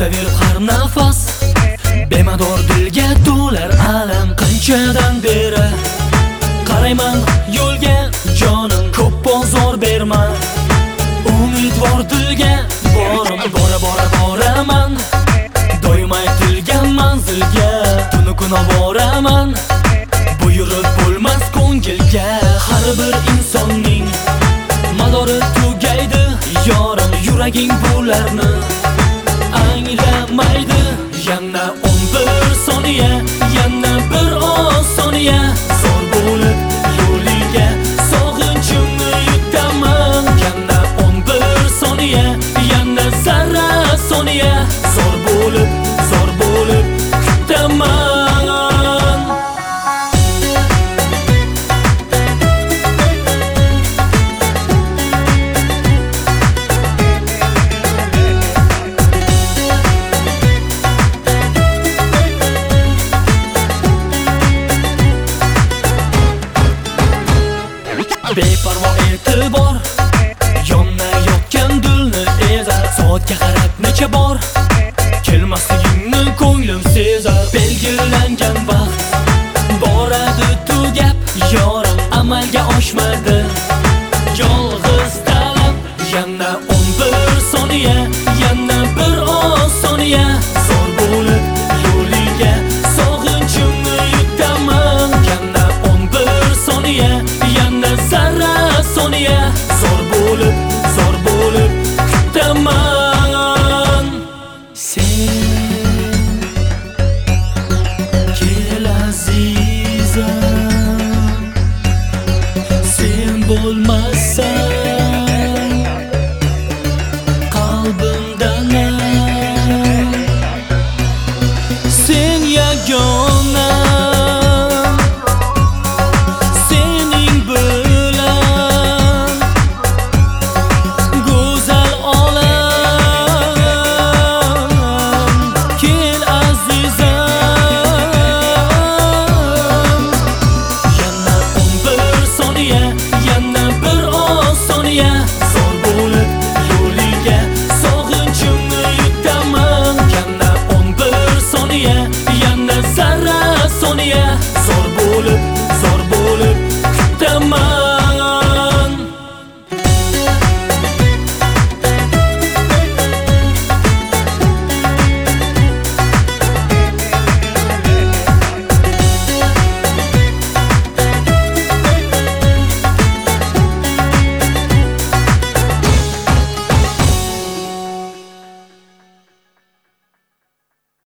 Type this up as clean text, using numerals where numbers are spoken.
Kutaverib har nafas bemador dilga to'lar alam. Qanchadan beri qarayman yo'lga jonim, ko'p bozor berma. Umidvor dilga borim, bora bora boraman. Do'ymay tilgan manzilga tunu kun boraman. Buyurib bo'lmas ko'ngilga har bir insonning madori tugaydi yorim. Yuraging bularni anglamaydi. Yana 11 soniya, yana bir oz soniya, zo'r bo'lib yo'liga sog'inchimni yutaman. Yana 11 soniya, yana zarra soniya, zo'r bo'lib kutaman. Beparvo e'tibor yonayotgan dilni ezar. Soatga qarab necha bor kelmasligingni ko'nglim sezar. Belgilangan vaqt boradi tugab yorim, amalga oshmadi.